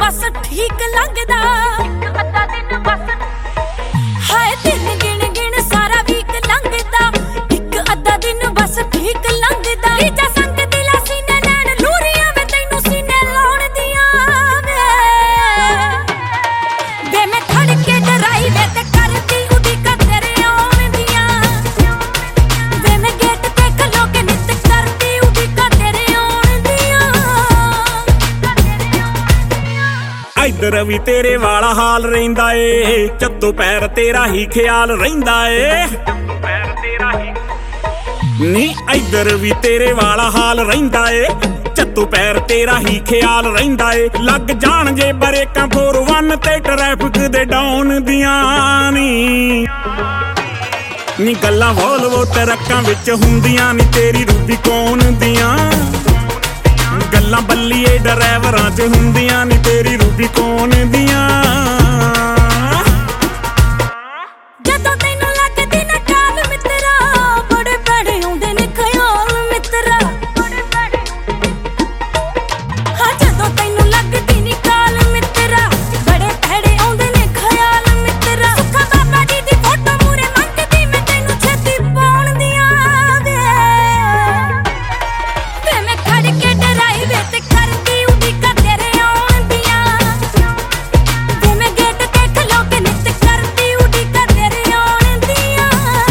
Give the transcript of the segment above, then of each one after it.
बस ठीक लगदा अद्धा दिन बस हाय दिन गिण गिण सारा वीक लंघदा एक अद्धा दिन बस ठीक लगदा रीजा संग दिला सीने नैन लूरियां वे तैनू सीने लाउण दियां वे मैं खड़ के डराई वे ते करदी उड़ीका तेरे आउण दियां वे मैं गेट ते खलो के नित करदी उड़ीका तेरे आउण दियां इधर भी तेरे वाला हाल रहिंदा ए चत्तो पैर तेरा ही ख्याल रहिंदा ए नी इधर भी तेरे वाला हाल रहिंदा ए चत्तो पैर तेरा ही ख्याल रहिंदा ए लग जाण जे ब्रेकां 4-1 ते ट्रैफिक दे डाउन दियां नी गल्लां वोल्वो ट्रक्कां विच हुंदियां नी तेरी रूबी कौन दियां गल्लां बल्लीए ड्राइवरां च हुंदियां नी तेरी रूबी कौन दियां जदों तैनूं लगदी ना काल मित्रा बड़े भैड़े आउंदे ने ख्याल मित्रा हाँ जदों तैनूं लगदी नी काल मित्रा बड़े भैड़े आउंदे ने ख्याल मित्रा सुखा बाबा जी दी फोटो मूरे मंगदी मैं तैनूं छेती पाउण दियां वे मैं खड़ के डराई वे ते करदी उड़ीका तेरे आउण दियां वे मैं गेट ते खलो के नित करदी उड़ीका तेरे आउण दियां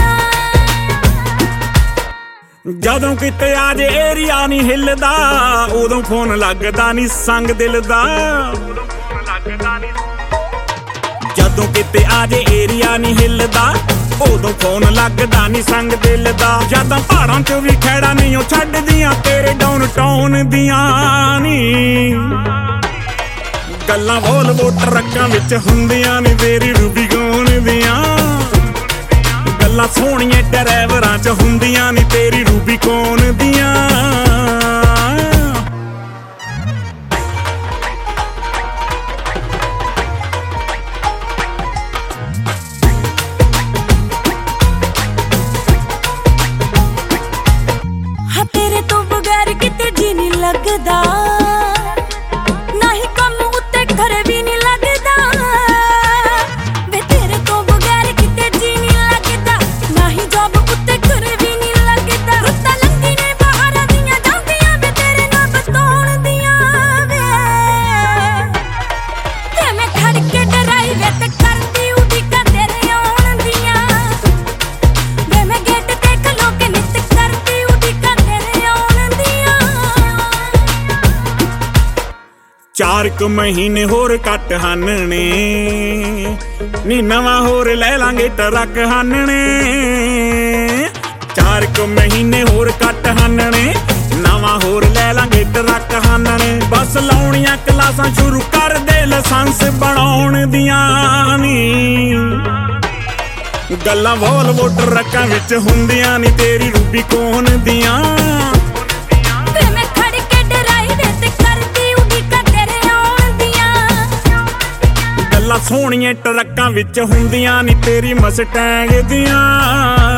ਜਦੋਂ ਕਿਤੇ ਆ ਜੇ ਏਰੀਆ ਨਹੀਂ ਹਿੱਲਦਾ ਉਦੋਂ ਫੋਨ ਲੱਗਦਾ ਨਹੀਂ ਸੰਗ ਦਿਲ ਦਾ ਜਦੋਂ ਕਿਤੇ ਆ ਜੇ ਏਰੀਆ ਨਹੀਂ ਹਿੱਲਦਾ ਉਦੋਂ ਫੋਨ ਲੱਗਦਾ ਨਹੀਂ ਸੰਗ ਦਿਲ ਦਾ ਜਦੋਂ ਪਹਾੜਾਂ 'ਚ ਵੀ ਖੈੜਾ ਨਹੀਂ ਉਹ ਛੱਡਦੀਆਂ ਤੇਰੇ ਡਾਊਨ ਟਾਊਨ ਦੀਆਂ ਨੀ ਗੱਲਾਂ ਵੋਲਵੋ ਟਰੱਕਾਂ ਵਿੱਚ ਹੁੰਦੀਆਂ ਨੀ ਤੇਰੀ ਰੂਬੀ ਕੌਣ ਦੀਆਂ ਗੱਲਾਂ ਸੋਹਣੀਆਂ ਡਰਾਈਵਰਾਂ 'ਚ ਹੁੰਦੀਆਂ ਨੀ ਤੇਰੀ ਰੂਬੀ ਕੌਣ ਦੀਆਂ हाँ तेरे तो बगैर किते जी नहीं लगदा ना ही कम उत्ते घर भी नहीं लगदा वे तेरे तो बगैर किते जी नहीं लगदा ना ही जॉब उत्ते घर भी नहीं लगदा रुत्ता लंघी ने बाहर दियां जांदियां वे तेरे नाल बतौण दियां वे मैं खड़ के डराई वे ते करदी उड़ीका तेरे आउण दियां वे मैं गेट ते खलो के नित करदी उड़ीका तेरे आउण दियां 4 ਕੁ ਮਹੀਨੇ ਹੋਰ ਕੱਟ ਹਾਨਣੇ ਨੀ ਨਵਾਂ ਹੋਰ ਲੈ ਲਾਂਗੇ ਟਰੱਕ ਹਾਨਣੇ 4 ਕੁ ਮਹੀਨੇ ਹੋਰ ਕੱਟ ਹਾਨਣੇ ਨਵਾਂ ਹੋਰ ਲੈ ਲਾਂਗੇ ਟਰੱਕ ਹਾਨਣੇ ਬਸ ਲਾਉਣੀਆਂ ਕਲਾਸਾਂ ਸ਼ੁਰੂ ਕਰ ਦੇ ਲਾਇਸੈਂਸ ਬਣਾਉਣ ਦੀਆਂ ਨੀ ਗੱਲਾਂ ਵੋਲਵੋ ਟਰੱਕਾਂ ਵਿੱਚ ਹੁੰਦੀਆਂ ਨੀ ਤੇਰੀ ਰੂਬੀ ਕੌਣ ਦੀਆਂ ਵੇ ਮੈਂ ਖੜ ਕੇ ਡਰਾਈ ਵੇ ਤੇ ਕਰਦੀ ਉੜੀਕਾ ਤੇਰੇ ਆਉਣ ਦੀਆਂ ਗੱਲਾਂ ਸੋਹਣੀਆਂ ਟਰੱਕਾਂ ਵਿੱਚ ਹੁੰਦੀਆਂ ਨੀ ਤੇਰੀ ਮਸਟੈਂਗ ਦੀਆਂ